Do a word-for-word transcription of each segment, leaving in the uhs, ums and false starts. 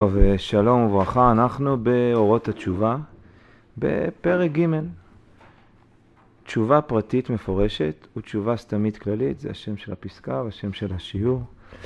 טוב, שלום וברכה, אנחנו באורות התשובה, בפרק ג'. תשובה פרטית מפורשת ותשובה סתמית כללית, זה השם של הפסקה והשם של השיעור.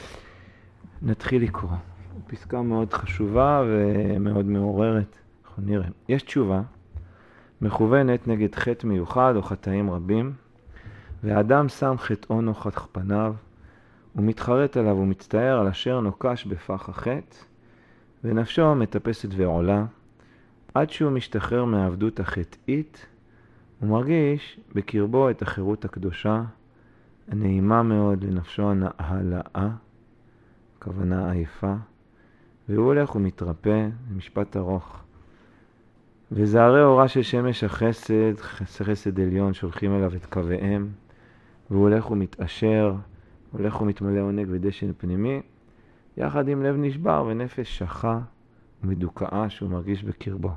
נתחיל לקרוא. פסקה מאוד חשובה ומאוד מעוררת, אנחנו נראה. יש תשובה מכוונת נגד חטא מיוחד או חטאים רבים, והאדם שם חטאו נוכח פניו, ומתחרט עליו ומצטער על אשר נוקש בפח החטא, ונפשו מטפסת ועולה, עד שהוא משתחרר מהעבדות החטאית, ומרגיש בקרבו את החירות הקדושה, הנעימה מאוד לנפשו הנעלאה, כוונה עייפה, והוא הולך ומתרפא, משפט ארוך. וזערי אורה של שמש החסד, חסד עליון, שולחים אליו את קוויהם, והוא הולך ומתאשר, הולך ומתמלא עונג ודשן פנימי, יחד עם לב נשבר ונפש שחה ומדוכאה שהוא מרגיש בקרבו.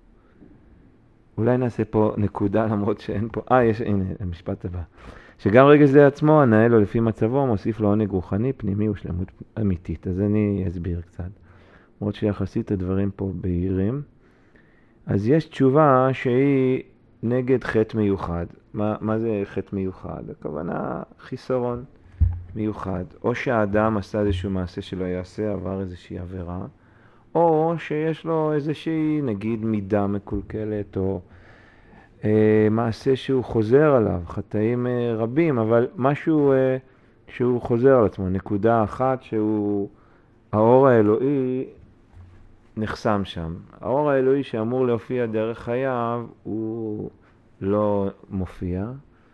אולי נעשה פה נקודה למרות שאין פה, אה יש, הנה המשפט הבא. שגם רגש זה עצמו, הנאה לו לפי מצבו, מוסיף לו עונג רוחני, פנימי ושלמות אמיתית. אז אני אסביר קצת. למרות שיחסית הדברים פה בהירים. אז יש תשובה שהיא נגד חטא מיוחד. מה, מה זה חטא מיוחד? הכוונה חיסרון מיוחד. או שהאדם עשה איזשהו מעשה שלא יעשה, עבר איזושהי עבירה, או שיש לו איזושהי נגיד מידה מקולקלת, או אה, מעשה שהוא חוזר עליו, חטאים אה, רבים, אבל משהו אה, שהוא חוזר על עצמו, נקודה אחת שהוא, האור האלוהי נחסם שם. האור האלוהי שאמור להופיע דרך חייו, הוא לא מופיע,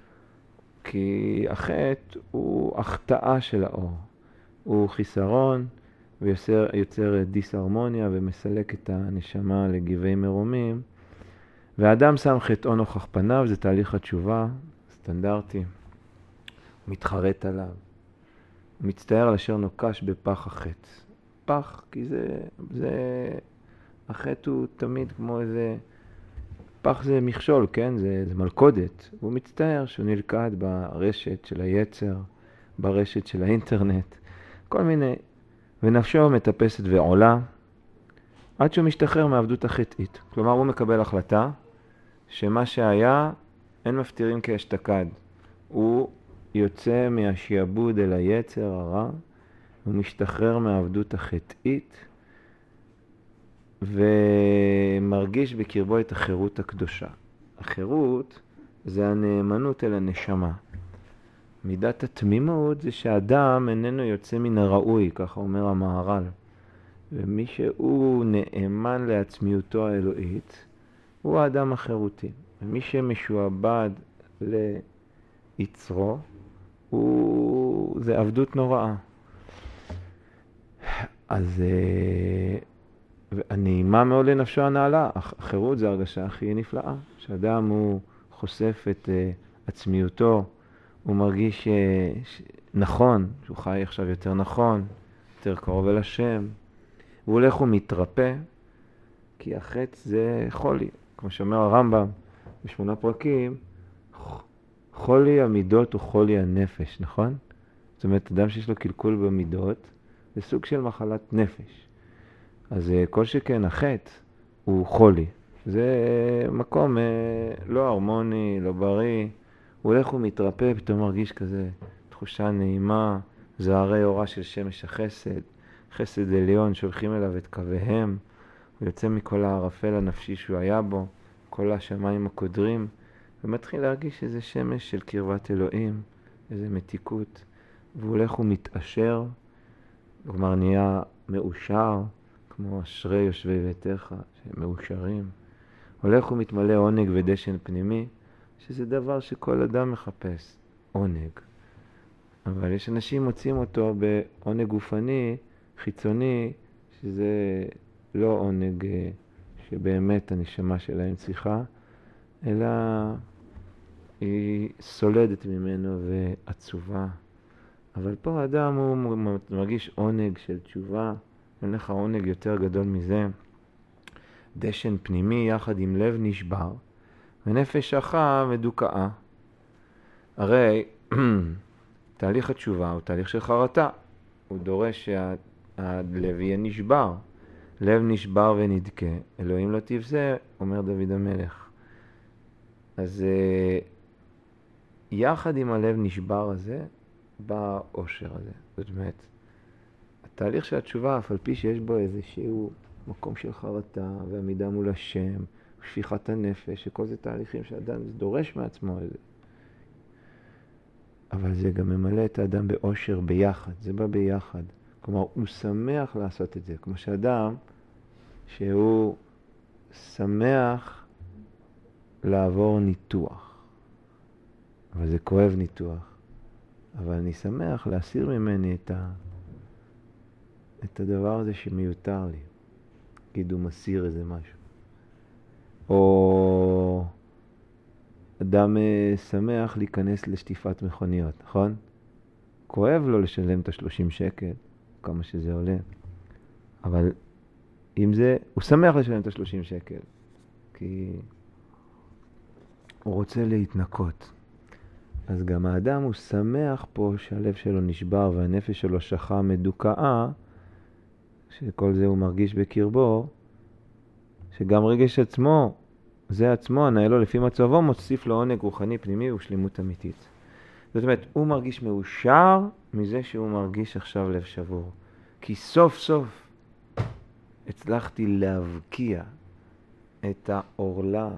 כי החטא הוא החטאה של האור. הוא חיסרון ויוצר יוצר דיסהרמוניה ומסלק את הנשמה לגבעי מרומים. והאדם שם חטאו נוכח פניו, זה תהליך התשובה, סטנדרטי. מתחרט עליו. מצטער על אשר נוקש בפח החטא. פח, כי זה, זה, החטא הוא תמיד כמו איזה, פח זה מכשול, כן? זה, זה מלכודת. הוא מצטער שהוא נלכד ברשת של היצר, ברשת של האינטרנט, כל מיני. ונפשו מטפסת ועולה, עד שהוא משתחרר מעבדות החטאית. כלומר, הוא מקבל החלטה שמה שהיה, אין מפתירים כאשתקד. הוא יוצא מהשיעבוד אל היצר הרע, הוא משתחרר מהעבדות החטאית, ומרגיש בקרבו את החירות הקדושה. החירות זה הנאמנות אל הנשמה. מידת התמימות זה שהאדם איננו יוצא מן הראוי, ככה אומר המהר"ל. ומי שהוא נאמן לעצמיותו האלוהית, הוא האדם החירותי. ומי שמשועבד ליצרו, הוא... זה עבדות נוראה. אז הנעימה מאוד לנפשו הנעלה. החירות זה הרגשה הכי נפלאה. שאדם הוא חושף את עצמיותו, הוא מרגיש ש... נכון, שהוא חי עכשיו יותר נכון, יותר קרוב אל השם. הוא הולך ומתרפא, כי החטא זה חולי. כמו שאומר הרמב"ם בשמונה פרקים, חולי המידות הוא חולי הנפש, נכון? זאת אומרת, אדם שיש לו קלקול במידות, זה סוג של מחלת נפש. אז כל שכן החטא הוא חולי. זה מקום לא הרמוני, לא בריא. הוא הולך ומתרפא, פתאום מרגיש כזה תחושה נעימה, זערי אורה של שמש החסד, חסד עליון, שולחים אליו את קוויהם, הוא יוצא מכל הערפל הנפשי שהוא היה בו, כל השמיים הקודרים, ומתחיל להרגיש איזה שמש של קרבת אלוהים, איזה מתיקות, והוא הולך ומתאשר, כלומר נהיה מאושר, כמו אשרי יושבי ביתך, שהם מאושרים, הולך ומתמלא עונג ודשן פנימי, שזה דבר שכל אדם מחפש, עונג. אבל יש אנשים מוצאים אותו בעונג גופני, חיצוני, שזה לא עונג שבאמת הנשמה שלהם צריכה, אלא היא סולדת ממנו ועצובה. אבל פה האדם הוא מרגיש עונג של תשובה, אין לך עונג יותר גדול מזה. דשן פנימי יחד עם לב נשבר, ונפש שחה מדוכאה. הרי תהליך התשובה הוא תהליך של חרטה. הוא דורש שהלב יהיה נשבר. לב נשבר ונדכה, אלוהים לא תבזה, אומר דוד המלך. אז יחד עם הלב נשבר הזה, בא האושר הזה. זאת אומרת, התהליך של התשובה, אף על פי שיש בו איזשהו מקום של חרטה ועמידה מול השם, שפיכת הנפש, שכל זה תהליכים שאדם דורש מעצמו את זה. אבל זה גם ממלא את האדם באושר ביחד, זה בא ביחד. כלומר, הוא שמח לעשות את זה, כמו שאדם שהוא שמח לעבור ניתוח. אבל זה כואב ניתוח. אבל אני שמח להסיר ממני את, ה... את הדבר הזה שמיותר לי. כאילו הוא מסיר איזה משהו. או אדם שמח להיכנס לשטיפת מכוניות, נכון? כואב לו לשלם את ה-שלושים שקל, כמה שזה עולה. אבל אם זה, הוא שמח לשלם את ה-שלושים שקל, כי הוא רוצה להתנקות. אז גם האדם הוא שמח פה שהלב שלו נשבר והנפש שלו שכה מדוכאה, שכל זה הוא מרגיש בקרבו, שגם רגש עצמו, זה עצמו, הנהלו לפי מצבו, מוסיף לו עונג רוחני פנימי ושלימות אמיתית. זאת אומרת, הוא מרגיש מאושר מזה שהוא מרגיש עכשיו לב שבור. כי סוף סוף הצלחתי להבקיע את האורלה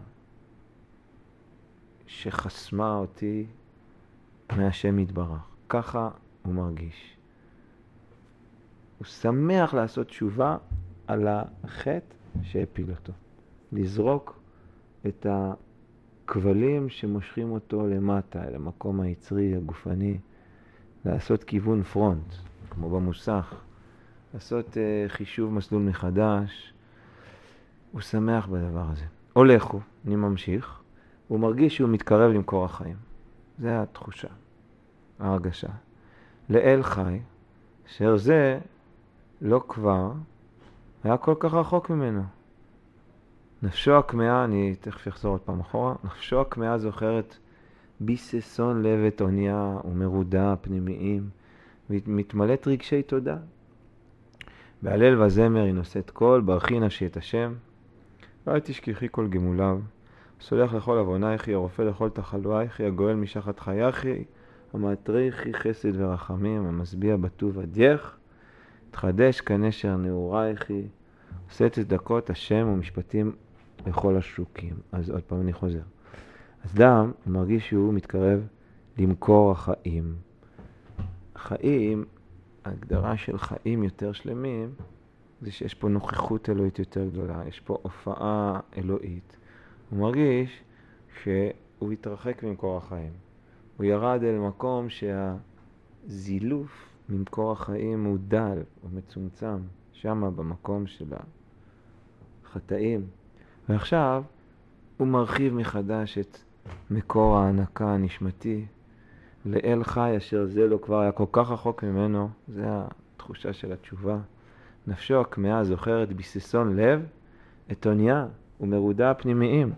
שחסמה אותי מהשם יתברך. ככה הוא מרגיש. הוא שמח לעשות תשובה על החטא שהפיל אותו. לזרוק את הכבלים שמושכים אותו למטה, אל המקום היצרי, הגופני. לעשות כיוון פרונט, כמו במוסך. לעשות uh, חישוב מסלול מחדש. הוא שמח בדבר הזה. הולך הוא, אני ממשיך. הוא מרגיש שהוא מתקרב למקור החיים. זה התחושה, ההרגשה. לאל חי, אשר זה לא כבר היה כל כך רחוק ממנו. נפשו הכמהה, אני תכף אחזור עוד פעם אחורה, נפשו הכמהה זוכרת ביססון לב ותוניה ומרודה פנימיים, מתמלאת רגשי תודה. בהלל וזמר היא נושאת קול, ברכי נפשי את השם, ואל תשכחי כל גמוליו, סולח לכל עוונייך, הרופא לכל תחלואייך, הגואל משחת חייך, המעטריכי חסד ורחמים, המשביע בטוב עדייך, תחדש כנשר נעורייך, עושה צדקות השם ומשפטים לכל השוקים. אז עוד פעם אני חוזר. אז דם מרגיש שהוא מתקרב למקור החיים. חיים, ההגדרה של חיים יותר שלמים, זה שיש פה נוכחות אלוהית יותר גדולה, יש פה הופעה אלוהית. הוא מרגיש שהוא התרחק ממקור החיים. הוא ירד אל מקום שהזילוף ממקור החיים הוא דל, הוא מצומצם, שמה במקום של החטאים. ועכשיו הוא מרחיב מחדש את מקור ההנקה הנשמתי לאל חי, אשר זה לא כבר היה כל כך רחוק ממנו. זה התחושה של התשובה. נפשו הכמהה זוכרת ביססון לב, את עוניה ומרודה הפנימיים.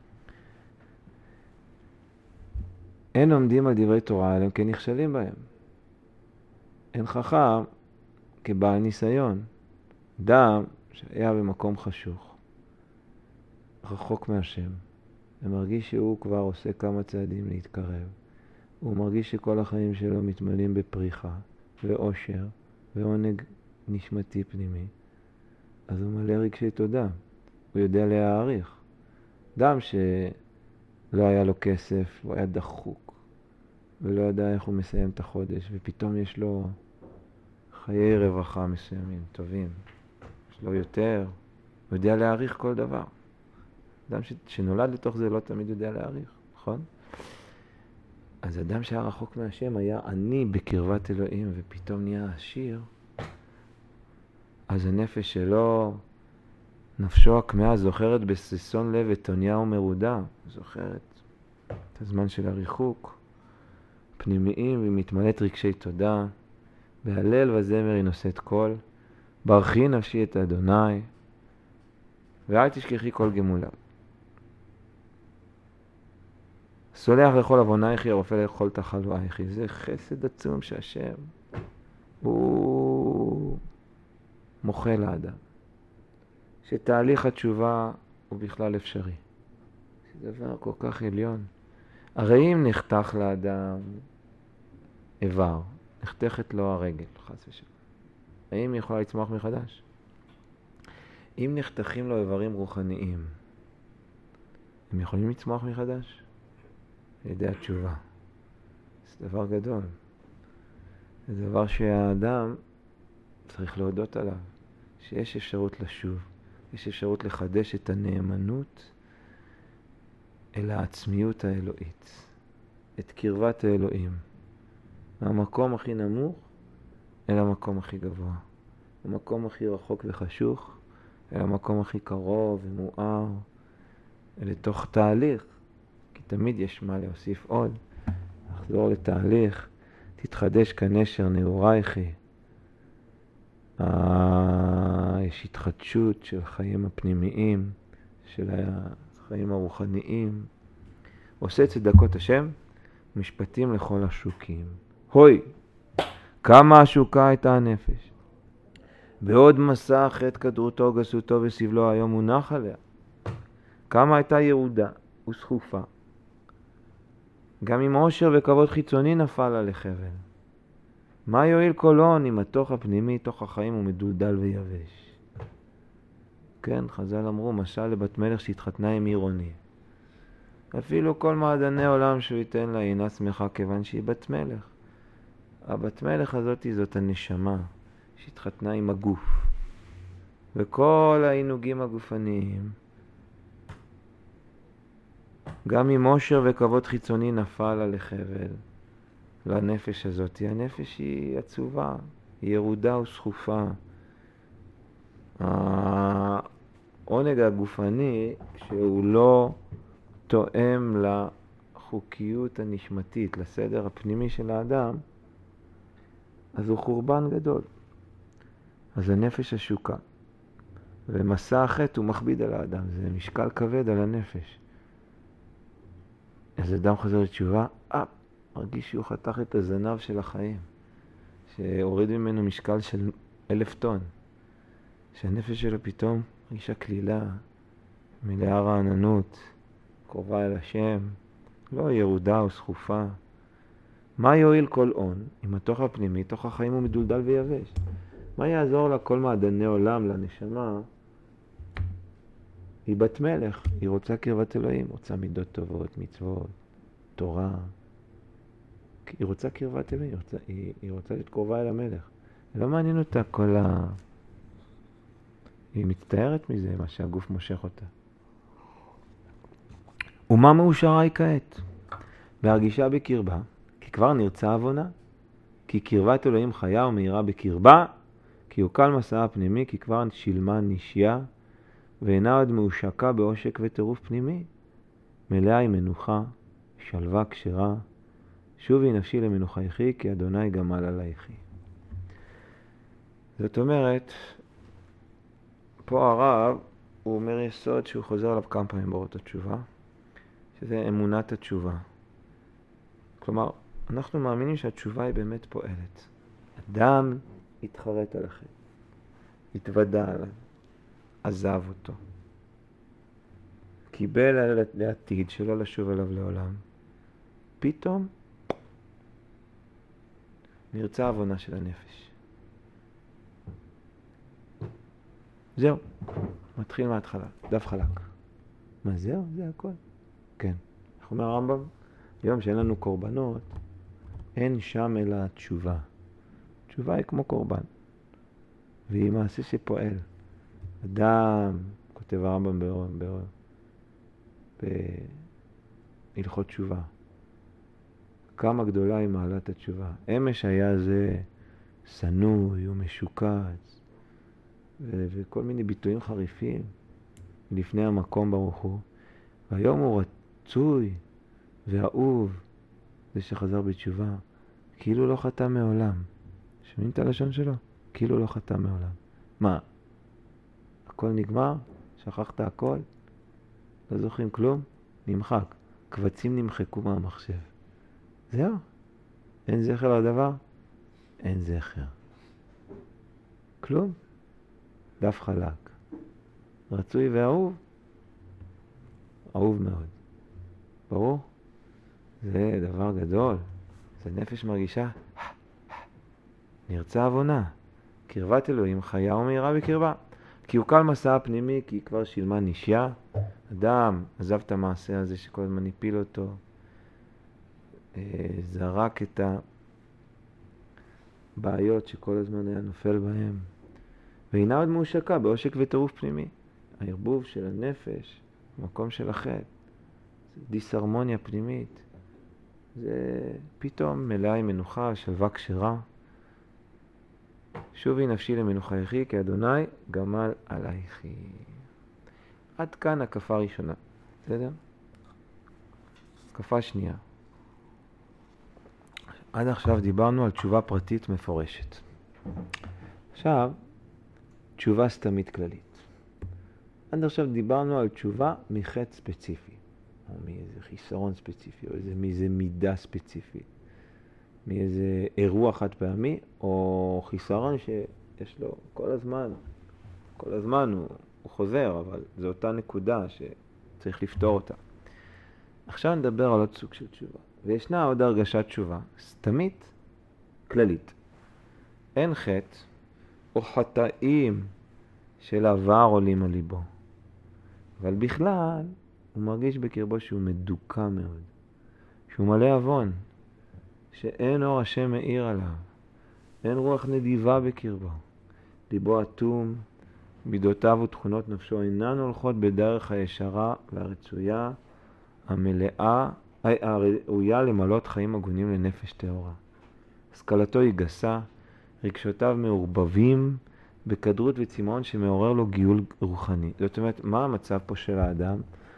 אין עומדים על דברי תורה, אלא כן נכשלים בהם. אין חכם כבעל ניסיון. אדם שהיה במקום חשוך, רחוק מהשם, ומרגיש שהוא כבר עושה כמה צעדים להתקרב. הוא מרגיש שכל החיים שלו מתמלאים בפריחה ואושר ועונג נשמתי פנימי. אז הוא מלא רגשי תודה. הוא יודע להעריך. אדם שלא היה לו כסף, הוא היה דחוק, ולא ידע איך הוא מסיים את החודש, ופתאום יש לו חיי רווחה מסוימים, טובים. יש לו יותר, הוא יודע להעריך כל דבר. אדם ש... שנולד לתוך זה לא תמיד יודע להעריך, נכון? אז אדם שהיה רחוק מהשם היה עני בקרבת אלוהים, ופתאום נהיה עשיר, אז הנפש שלו, נפשו הכמהה זוכרת בסיסון לב את עוניה ומרודה, זוכרת את הזמן של הריחוק, פנימיים, והיא מתמלאת רגשי תודה. בהלל וזמר היא נושאת קול, ברכי נפשי את אדוני, ואל תשכחי כל גמוליו. סולח לכל עוונייך, הרופא לכל תחלואייך. זה חסד עצום שהשם הוא מוחה לאדם. שתהליך התשובה הוא בכלל אפשרי. זה דבר כל כך עליון. הרי אם נחתך לאדם איבר, נחתכת לו הרגל, חס ושלום, האם היא יכולה לצמוח מחדש? אם נחתכים לו איברים רוחניים, הם יכולים לצמוח מחדש? על ידי התשובה. זה דבר גדול. זה דבר שהאדם צריך להודות עליו, שיש אפשרות לשוב, יש אפשרות לחדש את הנאמנות אל העצמיות האלוהית, את קרבת האלוהים, מהמקום הכי נמוך אל המקום הכי גבוה, המקום הכי רחוק וחשוך אל המקום הכי קרוב ומואר, לתוך תהליך, כי תמיד יש מה להוסיף עוד. לחזור לתהליך, תתחדש כנשר נעורייכי. יש התחדשות של חיים הפנימיים, של החיים הרוחניים. עושה צדקות השם, משפטים לכל השוקים. הוי, כמה השוקה הייתה הנפש. בעוד מסע חטא כדרותו, גסותו וסבלו היום מונח עליה. כמה הייתה ירודה וסחופה. גם עם עושר וכבוד חיצוני נפל לה לחבל. מה יועיל כל הון אם התוך הפנימי, תוך החיים הוא מדולדל ויבש. כן, חז"ל אמרו, משל לבת מלך שהתחתנה עם עירוני. אפילו כל מעדני עולם שהוא ייתן לה אינה שמחה כיוון שהיא בת מלך. הבת מלך הזאת זאת הנשמה שהתחתנה עם הגוף. וכל העינוגים הגופניים, גם עם עושר וכבוד חיצוני נפל לה לחבל. לנפש הזאת, הנפש היא עצובה, היא ירודה וסחופה. העונג הגופני, שהוא לא תואם לחוקיות הנשמתית, לסדר הפנימי של האדם, אז הוא חורבן גדול. אז הנפש השוקה. ומסע החטא הוא מכביד על האדם, זה משקל כבד על הנפש. אז אדם חוזר לתשובה, אפ, מרגיש שהוא חתך את הזנב של החיים, שהוריד ממנו משקל של אלף טון, שהנפש שלו פתאום מרגישה כלילה, מלאה רעננות, קרובה אל השם, לא ירודה וסחופה. מה יועיל כל הון אם התוך הפנימי, תוך החיים הוא מדולדל ויבש? מה יעזור לה כל מעדני עולם לנשמה? היא בת מלך, היא רוצה קרבת אלוהים, רוצה מידות טובות, מצוות, תורה. היא רוצה קרבת אלוהים, היא רוצה, היא, היא רוצה להיות קרובה אל המלך. לא מעניין אותה כל ה... היא מצטערת מזה, מה שהגוף מושך אותה. ומה מאושרה היא כעת? בהרגישה בקרבה, כי כבר נרצה עוונה. כי קרבת אלוהים חיה ומהירה בקרבה, כי הוא קל מסעה הפנימי, כי כבר שילמה נשיה, ואינה עוד מאושקה בעושק וטירוף פנימי. מלאה היא מנוחה, שלווה כשרה, שובי נפשי למנוחייכי, כי אדוני גמל עלייכי. זאת אומרת, פה הרב, הוא אומר יסוד שהוא חוזר עליו כמה פעמים באורות התשובה, שזה אמונת התשובה. כלומר, אנחנו מאמינים שהתשובה היא באמת פועלת. אדם התחרט על החטא, התוודע עליו, עזב אותו, קיבל על העתיד שלא לשוב אליו לעולם. פתאום נרצה עוונה של הנפש. זהו, מתחיל מההתחלה, דף חלק. מה זהו? זה הכל. כן. איך אומר הרמב"ם? היום שאין לנו קורבנות, אין שם אלא התשובה. תשובה היא כמו קורבן, והיא מעשה שפועל. אדם, כותב הרמב"ם בהלכות תשובה, כמה גדולה היא מעלת התשובה. אמש היה זה סנוי ומשוקץ, ו- וכל מיני ביטויים חריפים לפני המקום ברוך הוא. והיום הוא רצוי ואהוב, זה שחזר בתשובה, כאילו לא חטא מעולם. שומעים את הלשון שלו? כאילו לא חטא מעולם. מה? הכל נגמר? שכחת הכל? לא זוכרים כלום? נמחק. קבצים נמחקו מהמחשב. זהו. אין זכר לדבר? אין זכר. כלום. דף חלק. רצוי ואהוב, אהוב מאוד. ברור? זה דבר גדול. זה נפש מרגישה, נרצה עוונה. קרבת אלוהים חיה ומהירה בקרבה. כי הוא קל מסע הפנימי, כי היא כבר שילמה נשיה. אדם עזב את המעשה הזה שכל הזמן הפיל אותו, זרק את הבעיות שכל הזמן היה נופל בהם, והנה עוד מאושקה בעושק וטירוף פנימי. הערבוב של הנפש, המקום של החטא, זה דיסהרמוניה פנימית. זה פתאום מלאה עם מנוחה, שלווה כשרה. שובי נפשי למנוחייכי, כי אדוני גמל עלייכי. עד כאן הקפה ראשונה, בסדר? הקפה שנייה. עד עכשיו דיברנו על תשובה פרטית מפורשת. עכשיו, תשובה סתמית כללית. עד עכשיו דיברנו על תשובה מחטא ספציפי, או מאיזה חיסרון ספציפי, או איזה, מאיזה מידה ספציפית, מאיזה אירוע חד פעמי, או חיסרון שיש לו כל הזמן, כל הזמן הוא, הוא חוזר, אבל זו אותה נקודה שצריך לפתור אותה. עכשיו נדבר על עוד סוג של תשובה. וישנה עוד הרגשת תשובה, סתמית כללית. אין חטא או חטאים של עבר עולים על ליבו. אבל בכלל, הוא מרגיש בקרבו שהוא מדוכא מאוד. שהוא מלא אבון. שאין אור השם מאיר עליו. אין רוח נדיבה בקרבו. ליבו אטום, מידותיו ותכונות נפשו אינן הולכות בדרך הישרה והרצויה, המלאה, הראויה למלות חיים הגונים לנפש טהורה. השכלתו היא גסה, רגשותיו מעורבבים בכדרות וצמאון שמעורר לו גיול רוחני. זאת אומרת, מה המצב פה של האדם?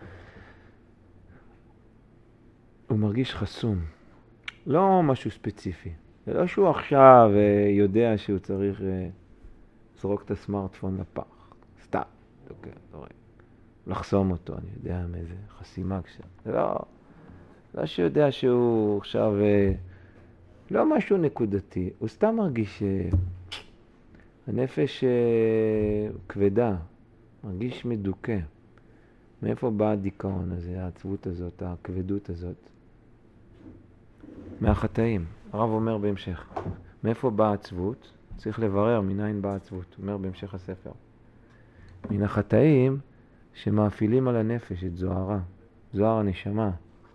הוא מרגיש חסום. לא משהו ספציפי. זה לא שהוא עכשיו יודע שהוא צריך לזרוק את הסמארטפון לפח. סתם. אוקיי, לא רואה. לחסום אותו, אני יודע מאיזה חסימה כשם. זה לא, לא שיודע שהוא עכשיו, לא משהו נקודתי, הוא סתם מרגיש הנפש כבדה, מרגיש מדוכא. מאיפה בא הדיכאון הזה, העצבות הזאת, הכבדות הזאת? מהחטאים. הרב אומר בהמשך, מאיפה באה העצבות? צריך לברר מניין באה העצבות, אומר בהמשך הספר. מן החטאים שמאפילים על הנפש את זוהרה, זוהר הנשמה.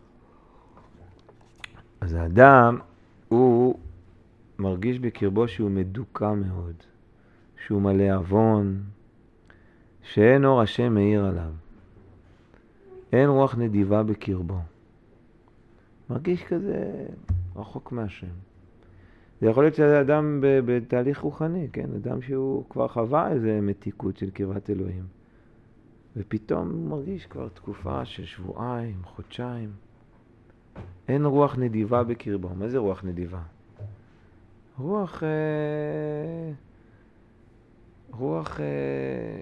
אז האדם הוא מרגיש בקרבו שהוא מדוכא מאוד, שהוא מלא אבון, שאין אור השם מאיר עליו, אין רוח נדיבה בקרבו. מרגיש כזה רחוק מהשם. זה יכול להיות שזה אדם בתהליך רוחני, כן? אדם שהוא כבר חווה איזה מתיקות של קרבת אלוהים. ופתאום הוא מרגיש כבר תקופה של שבועיים, חודשיים. אין רוח נדיבה בקרבו. מה זה רוח נדיבה? רוח... אה, רוח... אה,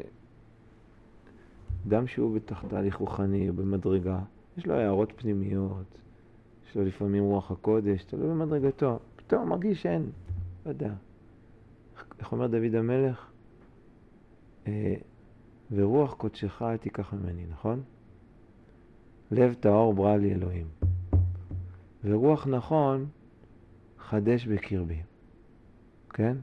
אדם שהוא בתוך תהליך רוחני, במדרגה. יש לו הערות פנימיות. יש לו לפעמים רוח הקודש, תלוי במדרגתו. פתאום הוא מרגיש שאין. לא יודע. איך אומר דוד המלך? אה, ורוח קודשך אל תיקח ממני, נכון? לב טהור ברא לי אלוהים. ורוח נכון חדש בקרבי. כן?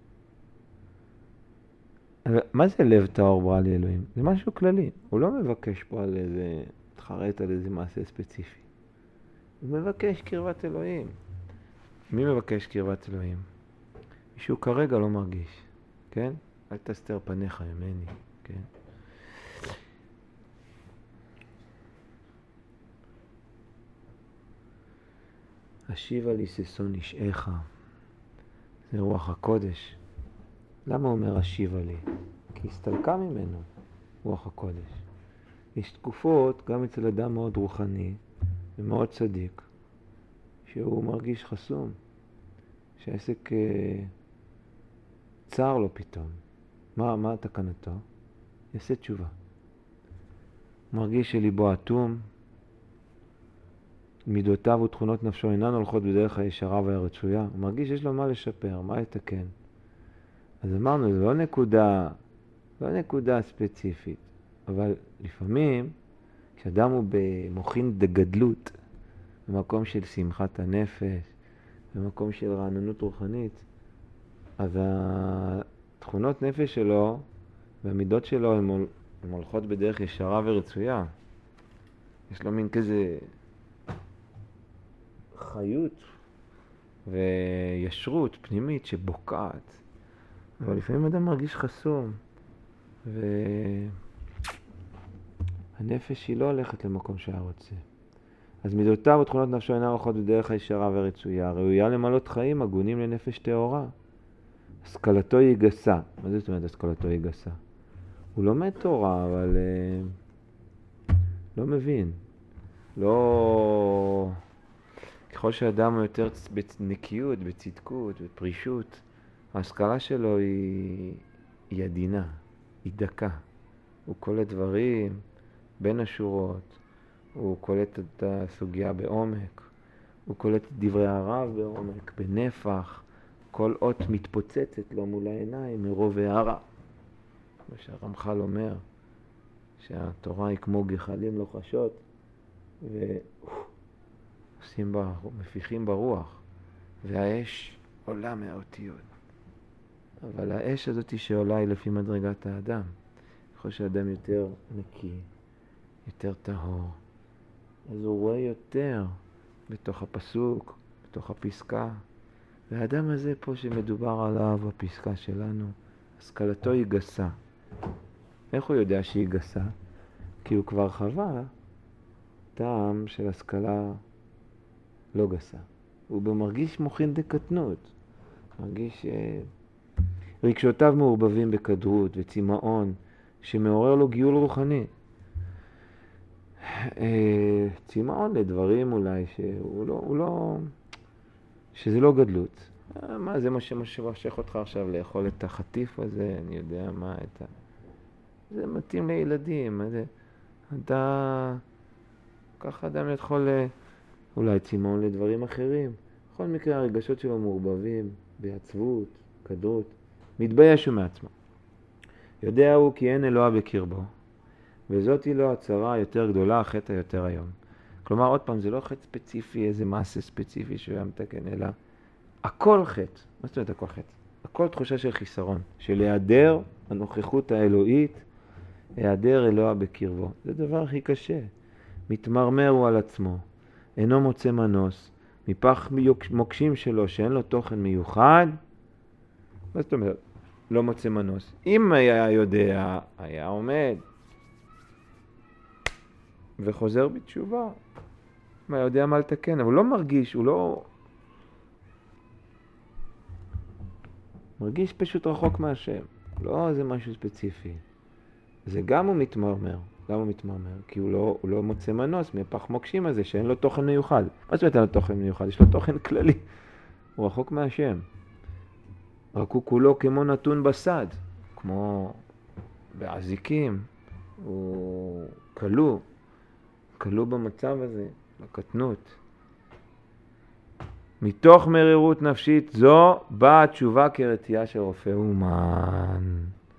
מה זה לב טהור ברא לי אלוהים? זה משהו כללי. הוא לא מבקש פה על איזה, תחרט על איזה מעשה ספציפי. הוא מבקש קרבת אלוהים. מי מבקש קרבת אלוהים? מישהו כרגע לא מרגיש. כן? אל תסתר פניך ממני. כן? השיבה לי ששון אישך. זה רוח הקודש. למה הוא אומר השיבה לי? כי הסתלקה ממנו רוח הקודש. יש תקופות, גם אצל אדם מאוד רוחני ומאוד צדיק, שהוא מרגיש חסום, שהעסק אה, צר לו פתאום. מה, מה תקנתו? יעשה תשובה. מרגיש שליבו אטום, מידותיו ותכונות נפשו אינן הולכות בדרך הישרה והרצויה. הוא מרגיש שיש לו מה לשפר, מה לתקן. אז אמרנו, זה לא נקודה, לא נקודה ספציפית. אבל לפעמים, כשאדם הוא במוחין דגדלות, במקום של שמחת הנפש, במקום של רעננות רוחנית, אז התכונות נפש שלו והמידות שלו הן הולכות בדרך ישרה ורצויה. יש לו מין כזה חיות וישרות פנימית שבוקעת. אבל לפעמים אדם מרגיש חסום, והנפש היא לא הולכת למקום שהיה רוצה. אז מידותיו ותכונות נפשו אינה הולכות בדרך הישרה ורצויה, ראויה למלות חיים הגונים לנפש טהורה. השכלתו היא גסה. מה זאת אומרת השכלתו היא גסה? הוא לומד תורה, אבל uh, לא מבין. לא... ככל שאדם הוא יותר בנקיות, בצדקות, בפרישות, ההשכלה שלו היא, היא עדינה, היא דקה. הוא קולט דברים בין השורות, הוא קולט את הסוגיה בעומק, הוא קולט את דברי הרב בעומק, בנפח, כל אות מתפוצצת לו מול העיניים מרוב הערה. כמו שהרמח"ל אומר, שהתורה היא כמו גחלים לוחשות, ועושים בה, מפיחים ברוח, והאש עולה מהאותיות. אבל האש הזאת שעולה היא לפי מדרגת האדם. ככל שהאדם יותר נקי, יותר טהור, אז הוא רואה יותר בתוך הפסוק, בתוך הפסקה. והאדם הזה פה שמדובר עליו, הפסקה שלנו, השכלתו היא גסה. איך הוא יודע שהיא גסה? כי הוא כבר חווה טעם של השכלה לא גסה. הוא במרגיש מוחין דקטנות. מרגיש רגשותיו מעורבבים בקדרות וצמאון שמעורר לו גיול רוחני. צמאון לדברים אולי שהוא לא, הוא לא, שזה לא גדלות. מה זה מה שמשך אותך עכשיו לאכול את החטיף הזה? אני יודע מה, את ה... זה מתאים לילדים. זה... אתה... ככה אדם יכול אולי צמאון לדברים אחרים. בכל מקרה הרגשות שלו מעורבבים בעצבות, קדרות. מתבייש הוא מעצמו. יודע הוא כי אין אלוה בקרבו. וזאת היא לו הצרה היותר גדולה, החטא היותר היום. כלומר, עוד פעם, זה לא חטא ספציפי, איזה מעשה ספציפי שהוא היה מתקן, אלא הכל חטא. מה זאת אומרת הכל חטא? הכל תחושה של חיסרון, של היעדר הנוכחות האלוהית, היעדר אלוה בקרבו. זה הדבר הכי קשה. מתמרמר הוא על עצמו, אינו מוצא מנוס, מפח מוקשים שלו שאין לו תוכן מיוחד. מה זאת אומרת? לא מוצא מנוס. אם היה יודע, היה עומד וחוזר בתשובה, מה יודע מה לתקן, אבל הוא לא מרגיש, הוא לא מרגיש פשוט רחוק מהשם, לא איזה משהו ספציפי. זה גם הוא מתמרמר, גם הוא מתמרמר, כי הוא לא, הוא לא מוצא מנוס מהפח מוקשים הזה שאין לו תוכן מיוחד. מה זאת אומרת אין לו תוכן מיוחד? יש לו תוכן כללי, הוא רחוק מהשם. רק הוא כולו כמו נתון בסד, כמו בעזיקים, הוא כלוא, כלוא במצב הזה, בקטנות. מתוך מרירות נפשית זו באה התשובה כרתיעה של רופא אומן.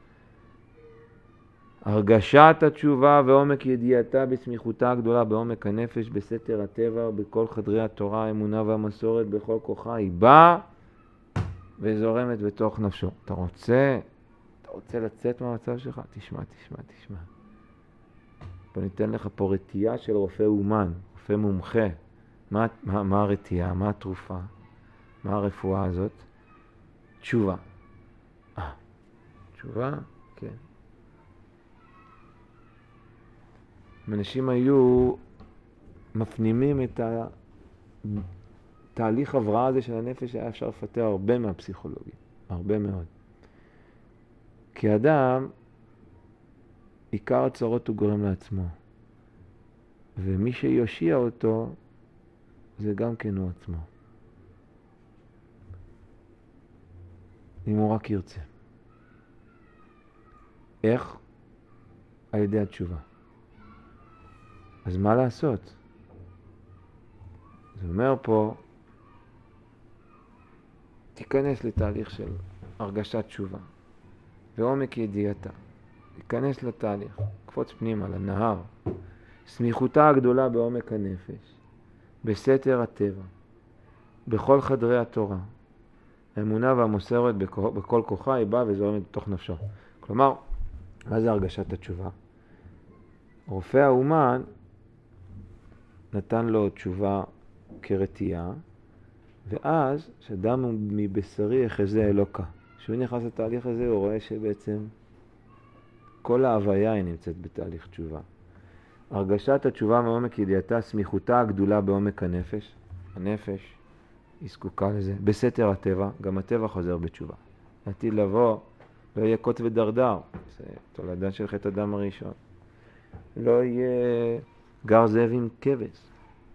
הרגשת התשובה ועומק ידיעתה בסמיכותה הגדולה בעומק הנפש, בסתר הטבע, בכל חדרי התורה, האמונה והמסורת, בכל כוחה, היא באה וזורמת בתוך נפשו. אתה רוצה, אתה רוצה לצאת מהמצב שלך? תשמע, תשמע, תשמע. בוא ניתן לך פה רתיעה של רופא אומן, רופא מומחה. מה, מה, מה הרתיעה? מה התרופה? מה הרפואה הזאת? תשובה. אה, תשובה? כן. אנשים היו מפנימים את התהליך הבראה הזה של הנפש, היה אפשר לפתח הרבה מהפסיכולוגיה, הרבה מאוד. כי אדם, עיקר הצרות הוא גורם לעצמו, ומי שיושיע אותו זה גם כן הוא עצמו, אם הוא רק ירצה. איך? על ידי התשובה. אז מה לעשות? זה אומר פה, תיכנס לתהליך של הרגשת תשובה ועומק ידיעתה. להיכנס לתהליך, קפוץ פנימה, לנהר. סמיכותה הגדולה בעומק הנפש, בסתר הטבע, בכל חדרי התורה. האמונה והמוסרת בכל, בכל כוחה היא באה וזורמת בתוך נפשו. כלומר, מה זה הרגשת התשובה? רופא האומן נתן לו תשובה כרתיעה, ואז שדם מבשרי יחזה אלוקה. כשהוא נכנס לתהליך הזה הוא רואה שבעצם כל ההוויה היא נמצאת בתהליך תשובה. הרגשת התשובה מעומק ידיעתה, סמיכותה הגדולה בעומק הנפש. הנפש היא זקוקה לזה. בסתר הטבע, גם הטבע חוזר בתשובה. עתיד לבוא, לא יהיה קוט ודרדר. זה תולדה של חטא אדם הראשון. לא יהיה גר זאב עם כבש.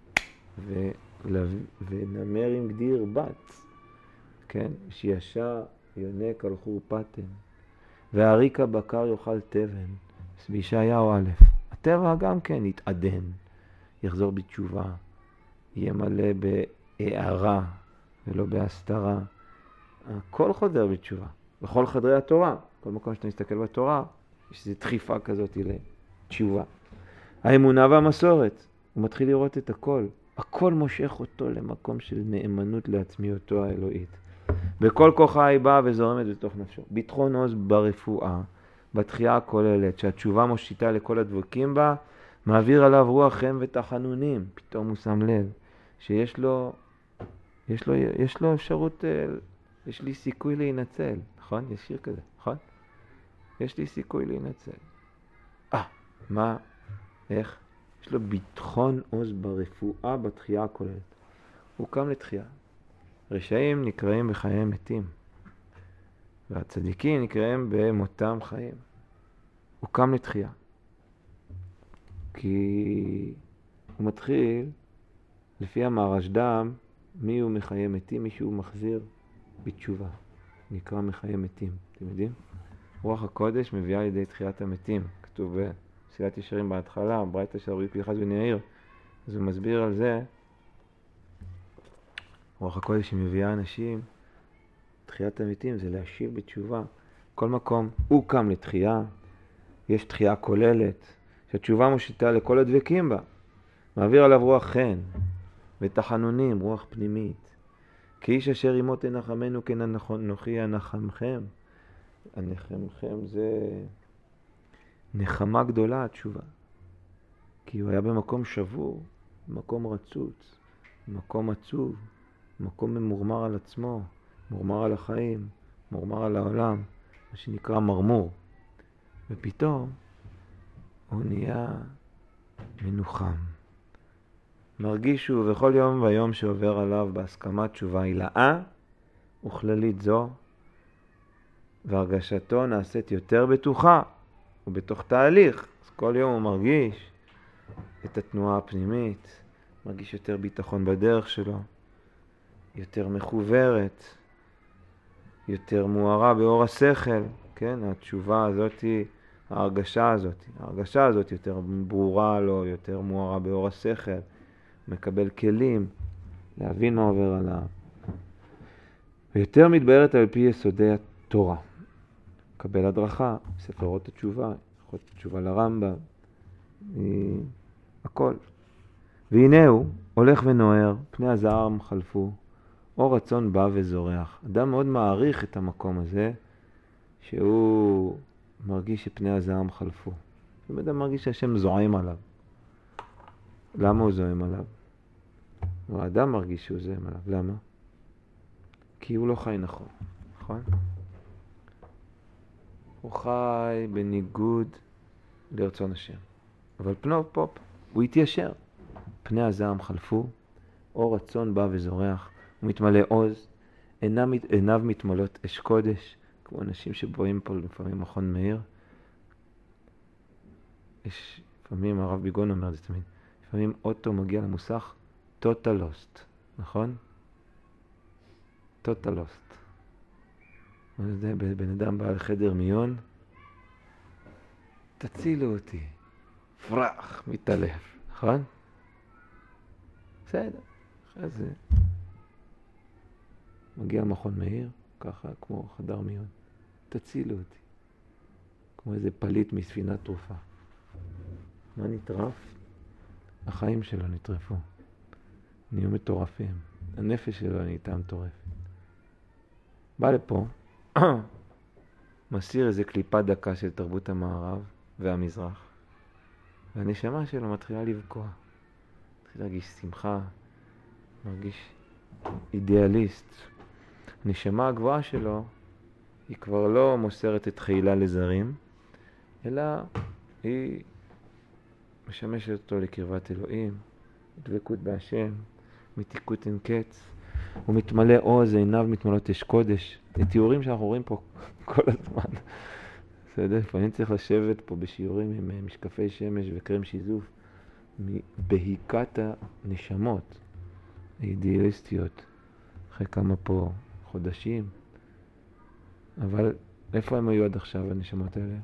ונמר עם גדיר בת. כן? שישע יונק על חורפתן. והאריקה בקר יאכל תבן. בישעיהו א'. הטבע גם כן יתעדן, יחזור בתשובה, יהיה מלא בהערה ולא בהסתרה. הכל חוזר בתשובה, בכל חדרי התורה. כל מקום שאתה מסתכל בתורה, יש איזו דחיפה כזאת לתשובה. האמונה והמסורת, הוא מתחיל לראות את הכל. הכל מושך אותו למקום של נאמנות לעצמיותו האלוהית. בכל כוחה היא באה וזורמת בתוך נפשו. ביטחון עוז ברפואה, בתחייה הכוללת, שהתשובה מושיטה לכל הדבקים בה, מעביר עליו רוח חם ותחנונים. פתאום הוא שם לב שיש לו, יש לו, יש לו אפשרות, יש לי סיכוי להינצל, נכון? יש שיר כזה, נכון? יש לי סיכוי להינצל. אה, מה? איך? יש לו ביטחון עוז ברפואה, בתחייה הכוללת. הוא קם לתחייה. רשעים נקראים בחייהם מתים, והצדיקים נקראים במותם חיים. הוא קם לתחייה. כי הוא מתחיל, לפי המהרשד"ם, מי הוא מחיי מתים? מי שהוא מחזיר בתשובה. נקרא מחיי מתים. אתם יודעים? רוח הקודש מביאה לידי תחיית המתים. כתוב בסילת ישרים בהתחלה, ברייתא של רבי פנחס בן יאיר. אז הוא מסביר על זה. רוח הקודש מביאה אנשים, תחיית המתים זה להשיב בתשובה. כל מקום הוא קם לתחייה, יש תחייה כוללת, שהתשובה מושיטה לכל הדבקים בה. מעביר עליו רוח חן ותחנונים, רוח פנימית. כי איש אשר עמו תנחמנו כן אנוכי אנחמכם. הנחמכם זה נחמה גדולה, התשובה. כי הוא היה במקום שבור, במקום רצוץ, במקום עצוב, במקום ממורמר על עצמו, מורמר על החיים, מורמר על העולם, מה שנקרא מרמור. ופתאום הוא נהיה מנוחם. מרגיש שהוא בכל יום ויום שעובר עליו בהסכמת תשובה הילאה וכללית זו, והרגשתו נעשית יותר בטוחה ובתוך תהליך. אז כל יום הוא מרגיש את התנועה הפנימית, מרגיש יותר ביטחון בדרך שלו, יותר מחוברת, יותר מוארה באור השכל, כן? התשובה הזאת, ההרגשה הזאת, ההרגשה הזאת יותר ברורה לו, יותר מוארה באור השכל, מקבל כלים להבין מה עובר עליו. ויותר מתבהרת על פי יסודי התורה. מקבל הדרכה, ספר אורות התשובה, אורות התשובה לרמב"ם, הכל. והנה הוא הולך ונוער, פני הזעם חלפו, אור רצון בא וזורח. אדם מאוד מעריך את המקום הזה, שהוא מרגיש שפני הזעם חלפו. הוא אדם מרגיש שהשם זועם עליו. למה הוא זועם עליו? הוא האדם מרגיש שהוא זועם עליו. למה? כי הוא לא חי נכון. נכון? הוא חי בניגוד לרצון השם. אבל פנו פופ, הוא התיישר. פני הזעם חלפו, אור רצון בא וזורח, הוא מתמלא עוז, עיניו, עיניו מתמלאות אש קודש, כמו אנשים שבואים פה לפעמים מכון מאיר. יש, לפעמים הרב ביגון אומר זה תמיד, לפעמים אוטו מגיע למוסך, total lost, נכון? total lost. זה בן אדם בא לחדר מיון, תצילו אותי, פרח, מתעלף, נכון? בסדר, אחרי זה מגיע מכון מאיר, ככה כמו חדר מיון, תצילו אותי. כמו איזה פליט מספינת תרופה. מה נטרף? החיים שלו נטרפו. נהיו מטורפים. הנפש שלו נהייתה מטורפת. בא לפה, מסיר איזה קליפה דקה של תרבות המערב והמזרח, והנשמה שלו מתחילה לבקוע. מתחילה להרגיש שמחה, מרגיש אידיאליסט. הנשמה הגבוהה שלו היא כבר לא מוסרת את חילה לזרים, אלא היא משמשת אותו לקרבת אלוהים, דבקות בהשם, מתיקות אין קץ. הוא מתמלא עוז, עיניו מתמלאות אש קודש. זה תיאורים שאנחנו רואים פה כל הזמן. בסדר, לפעמים צריך לשבת פה בשיעורים עם משקפי שמש וקרם שיזוף, בהיקת הנשמות האידיאליסטיות, אחרי כמה פה חודשים. אבל איפה הם היו עד עכשיו, הנשמות האלה?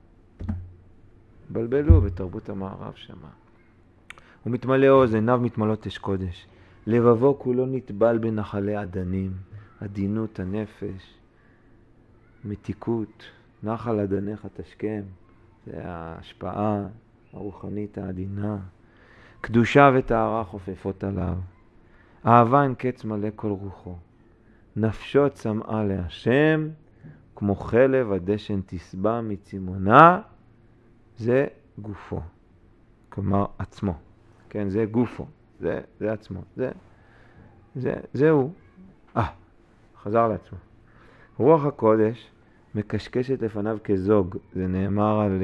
בלבלו בתרבות המערב שמה. הוא מתמלא עוז, עיניו מתמלאות אש קודש. לבבו כולו נטבל בנחלי עדנים, עדינות הנפש, מתיקות, נחל עדניך תשכם, זה ההשפעה הרוחנית העדינה. קדושה וטהרה חופפות עליו, אהבה אין קץ מלא כל רוחו, נפשו צמאה להשם, כמו חלב הדשן תסבע מצימונה, זה גופו, כלומר עצמו, כן, זה גופו, זה, זה עצמו, זה, זה, זהו, אה, חזר לעצמו. רוח הקודש מקשקשת לפניו כזוג, זה נאמר על,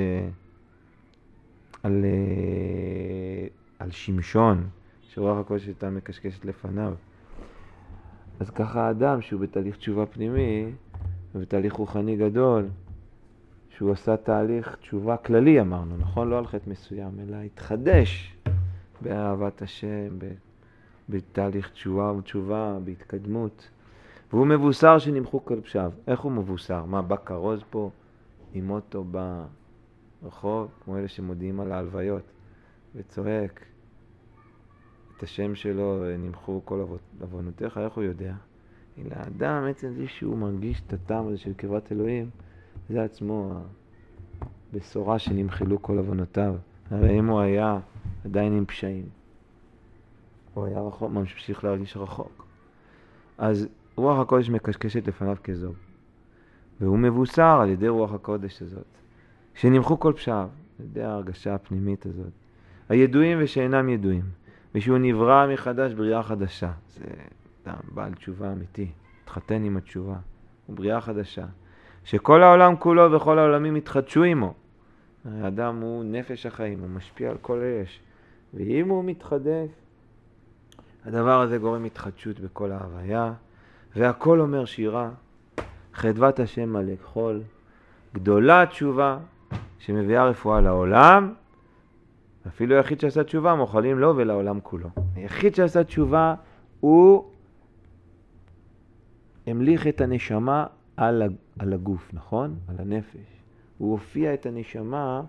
על, על שמשון, שרוח הקודש הייתה מקשקשת לפניו. אז ככה האדם שהוא בתהליך תשובה פנימי, ובתהליך רוחני גדול, שהוא עשה תהליך תשובה כללי אמרנו, נכון? לא על חטא מסוים, אלא התחדש באהבת השם, בתהליך תשובה ותשובה, בהתקדמות. והוא מבוסר שנמחו כל פשעיו. איך הוא מבוסר? מה, בא כרוז פה עם אוטו ברחוב, כמו אלה שמודיעים על ההלוויות, וצועק את השם שלו, נמחו כל עוונותיך, איך הוא יודע? אלא האדם, עצם זה שהוא מרגיש את הטעם הזה של קרבת אלוהים, זה עצמו הבשורה שנמחלו כל עוונותיו. הרי אם הוא היה עדיין עם פשעים, הוא היה רחוק, ממשיך להרגיש רחוק. אז רוח הקודש מקשקשת לפניו כזוג, והוא מבוסר על ידי רוח הקודש הזאת, שנמחו כל פשעיו, על ידי ההרגשה הפנימית הזאת, הידועים ושאינם ידועים, ושהוא נברא מחדש בריאה חדשה. זה אדם בעל תשובה אמיתי, התחתן עם התשובה, הוא בריאה חדשה, שכל העולם כולו וכל העולמים התחדשו עמו. האדם הוא נפש החיים, הוא משפיע על כל היש, ואם הוא מתחדש, הדבר הזה גורם התחדשות בכל ההוויה, והכל אומר שירה, חדבת השם מלא כחול, גדולה תשובה שמביאה רפואה לעולם, אפילו היחיד שעשה תשובה מוכלים לו ולעולם כולו. היחיד שעשה תשובה הוא המליך את הנשמה על, על הגוף, נכון? על הנפש. הוא הופיע את הנשמה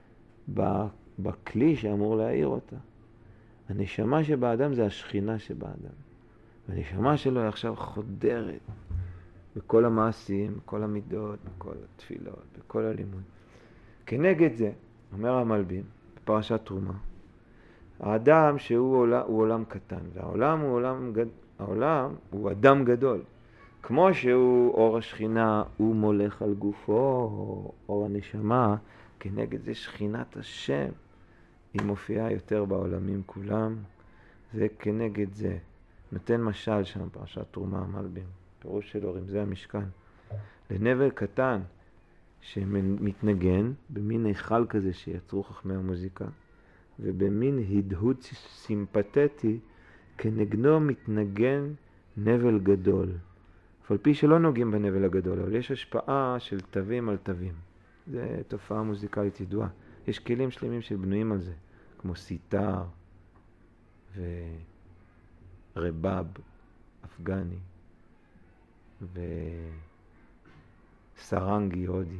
בכלי שאמור להעיר אותה. הנשמה שבאדם זה השכינה שבאדם. והנשמה שלו היא עכשיו חודרת בכל המעשים, בכל המידות, בכל התפילות, בכל הלימוד. כנגד זה, אומר המלבים, בפרשת תרומה, האדם שהוא עולם, הוא עולם קטן, והעולם הוא עולם גד... העולם הוא אדם גדול. כמו שהוא אור השכינה, הוא מולך על גופו, או אור הנשמה, כנגד זה שכינת השם, היא מופיעה יותר בעולמים כולם, זה כנגד זה. נותן משל שם פרשת תרומה המלבים, פירוש שלו רמזי המשכן. לנבל קטן שמתנגן במין היכל כזה שיצרו חכמי המוזיקה, ובמין הדהוד סימפתטי כנגנו מתנגן נבל גדול. אבל פי שלא נוגעים בנבל הגדול, אבל יש השפעה של תווים על תווים. זה תופעה מוזיקלית ידועה. יש כלים שלמים שבנויים על זה, כמו סיטר ורבב אפגני וסרנגי הודי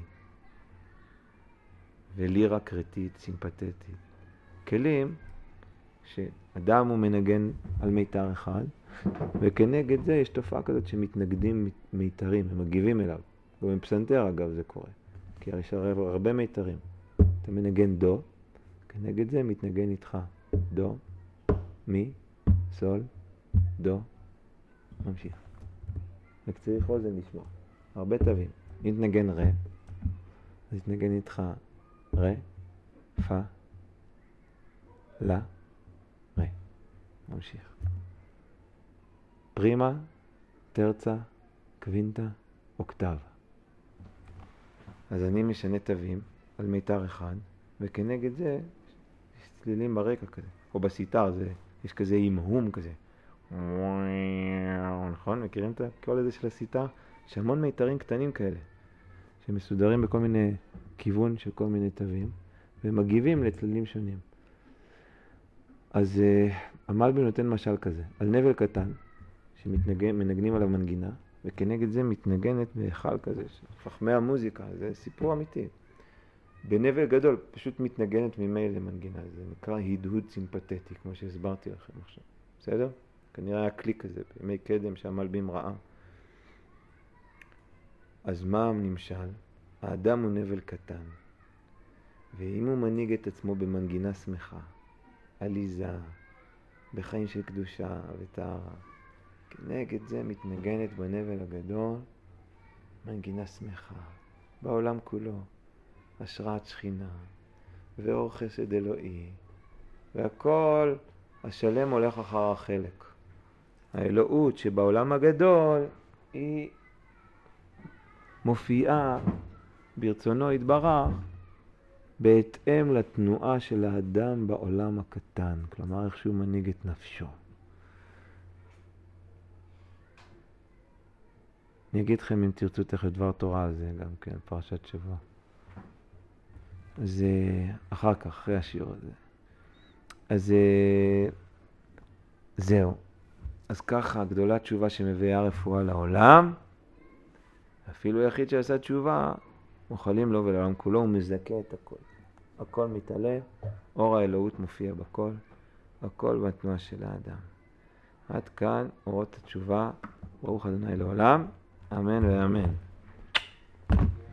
ולירה קרטית סימפתטית. כלים שאדם הוא מנגן על מיתר אחד, וכנגד זה יש תופעה כזאת שמתנגדים מיתרים, הם מגיבים אליו. גם עם פסנתר אגב זה קורה. כי הרי יש הרבה מיתרים. אתה מנגן דו, כנגד זה מתנגן איתך דו, מי, סול, דו, ממשיך. רק צריך אוזן לשמוע. הרבה תווים. אם תנגן רה, אז תנגן איתך רה, פה, לה, רה. ממשיך. פרימה, טרצה, קווינטה, אוקטב. אז אני משנה תווים על מיתר אחד, וכנגד זה יש צלילים ברקע כזה, או בסיטר, זה, יש כזה אימהום כזה. נכון? מכירים את הקול הזה של הסיטר? יש המון מיתרים קטנים כאלה, שמסודרים בכל מיני כיוון של כל מיני תווים, ומגיבים לצלילים שונים. אז uh, המלבי נותן משל כזה, על נבל קטן, שמנגנים עליו מנגינה, וכנגד זה מתנגנת בהיכל כזה, חכמי המוזיקה, זה סיפור אמיתי. בנבל גדול פשוט מתנגנת ממילא למנגינה, זה נקרא הדהוד סימפתטי, כמו שהסברתי לכם עכשיו. בסדר? כנראה היה קליק כזה, בימי קדם שהמלבים ראה. אז מה נמשל? האדם הוא נבל קטן, ואם הוא מנהיג את עצמו במנגינה שמחה, עליזה, בחיים של קדושה וטהרה, כנגד זה מתנגנת בנבל הגדול מנגינה שמחה בעולם כולו, השראת שכינה ואור חסד אלוהי, והכל השלם הולך אחר החלק. האלוהות שבעולם הגדול היא מופיעה ברצונו יתברך בהתאם לתנועה של האדם בעולם הקטן, כלומר איך שהוא מנהיג את נפשו. אני אגיד לכם אם תרצו תכף דבר תורה על זה, גם כן, פרשת שבוע. אז אחר כך, אחרי השיעור הזה. אז זהו. אז ככה, גדולה תשובה שמביאה רפואה לעולם, אפילו יחיד שעשה תשובה, מוכלים לו ולעולם כולו, הוא מזכה את הכל. הכל מתעלה, אור האלוהות מופיע בכל, הכל בתנועה של האדם. עד כאן אורות התשובה, ברוך ה' לעולם, אמן ואמן.